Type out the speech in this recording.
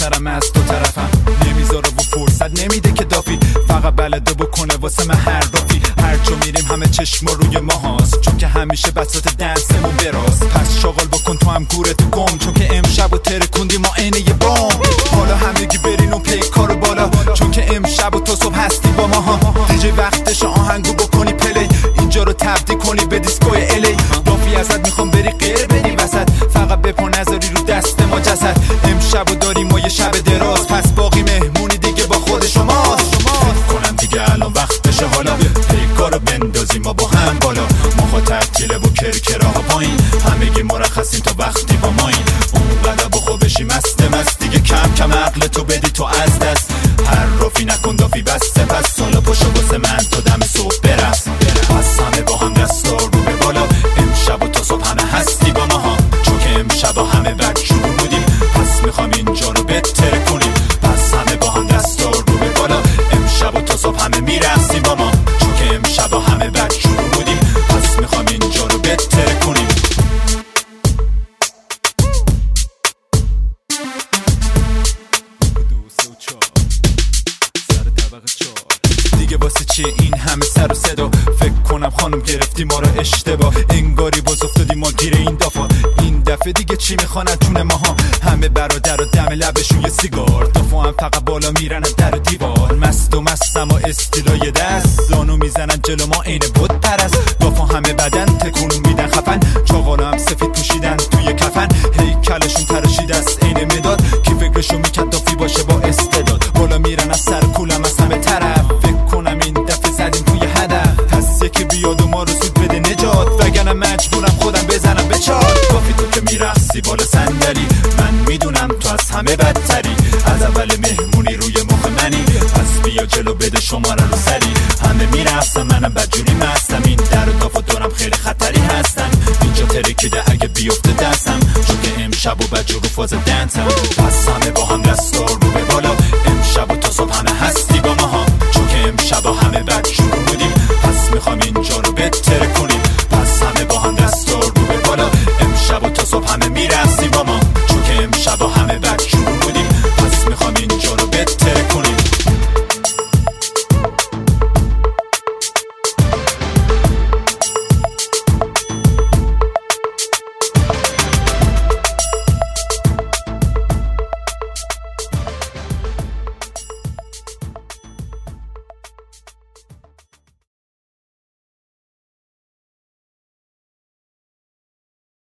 سرم از تو طرفم نمیذاره و فرصت نمیده که دافی فقط بلده بکنه واسه من هر رافی هر جا میریم همه چشم روی ما هاست چون که همیشه بساط دنسمون براست پس شغل بکن تو هم گورتو گم چون که امشب و ترکوندی ما اینه یه بام حالا همگی برین و پیکارو بالا چون که امشب و تو صبح هستی با ما ها دیجی وقتش آهنگو بکنی پلی اینجا رو تبدیل کنی به دیسکوی الی دافی ازت میخوام بری غیر بدی وسط فقط بپا نذاری رو دست ما جسد امشب و داریم ما یه شب دراز پس باقی مهمونی دیگه با خود شماست فکر کنم دیگه الان وقتشه حالا پیکارو بندازیم ما با هم بالا ما تعطیله و کرکراها پایین همگی مرخصیم تا وقتی با مایین اون قدر بخو بشی مست دیگه کم کم عقل تو بدی تو از دست هر رافی نکن دافی بسته پس سالا پاشو واسه من تا دم صبح برس پس همه با هم دستا رو به بالا امشب و تا صبح همه هستی با ما ها چون که امشب همه بد شروع بودیم پس میخوام اینجا رو بهتر کنیم پس همه با هم دستا رو به بالا امشب و تا صبح همه میرقصیم با ما چون که امشب همه بد شروع بودیم پس میخوام اینجا رو بهتر کنیم دیگه واسه چیه این همه سر و صدا فکر کنم خانم گرفتی ما رو اشتباه انگاری باز افتادیم ما گیر این دفعه این دفعه دیگه چی میخواند جون ماها همه برادر و دم لبشون یه سیگار دفعه هم فقط بالا میرن در دیوار مست و مستم و استیلای دست زانو میزنن جلو ما عین بود پرست دفعه همه بدن تکون میدن خفن چاقالا هم سفید پوشیدن توی کفن هیکلشون تراشیده است عین مداد کی فکرشو میکرد دافی باشه با استعداد بالا میرن از سر کولم از همه طرف کنم این دفعه زدیم توی هدف پس یکی بیاد و ما رو سود بده نجات وگرنه مجبورم خودم بزنم به چات کافی تو که میرقصی بالا صندلی من میدونم تو از همه بدتری از اول مهمونی روی مخ منی پس بیا جلو بده شماره رو سری همه میرقصن منم بدجوری مستم این در و دافا دارم خیلی خطری هستن اینجا ترکیده اگه بیفته دستم چون که امشب و بدجور رو فاز دنسم